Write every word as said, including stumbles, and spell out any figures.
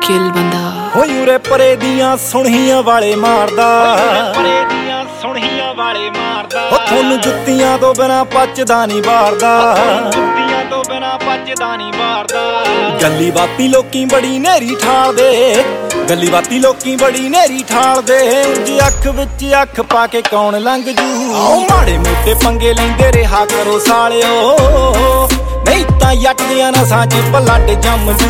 ਕਿਲ ਬੰਦਾ ਹੋਈ ਉਰੇ ਪਰੇ ਦੀਆਂ ਸੁਣਹੀਆਂ ਵਾਲੇ ਮਾਰਦਾ, ਪਰੇ ਦੀਆਂ ਸੁਣਹੀਆਂ ਵਾਲੇ ਮਾਰਦਾ। ਉਹ ਤੁਹਾਨੂੰ ਜੁੱਤੀਆਂ ਤੋਂ ਬਿਨਾ ਪਚਦਾ ਨਹੀਂ ਵਾਰਦਾ, ਜੁੱਤੀਆਂ ਤੋਂ ਬਿਨਾ ਪਚਦਾ ਨਹੀਂ ਵਾਰਦਾ। ਗੱਲੀ ਬਾਤੀ ਲੋਕੀ ਬੜੀ ਨੇਰੀ ਠਾਲਦੇ, ਗੱਲੀ ਬਾਤੀ ਲੋਕੀ ਬੜੀ ਨੇਰੀ ਠਾਲਦੇ। ਉਂਝ ਅੱਖ ਵਿੱਚ ਅੱਖ ਪਾ ਕੇ ਕੌਣ ਲੰਘ ਜੂ, ਆਓ ਮਾੜੇ ਮੋਟੇ ਪੰਗੇ ਲੈਂਦੇ ਰਿਹਾ ਕਰੋ ਸਾਲਿਓ, ਨਹੀਂ ਤਾਂ ਜੱਟ ਦੀਆਂ ਨਸਾਂ 'ਚ ਬਲੱਡ ਜੰਮ ਜੂ।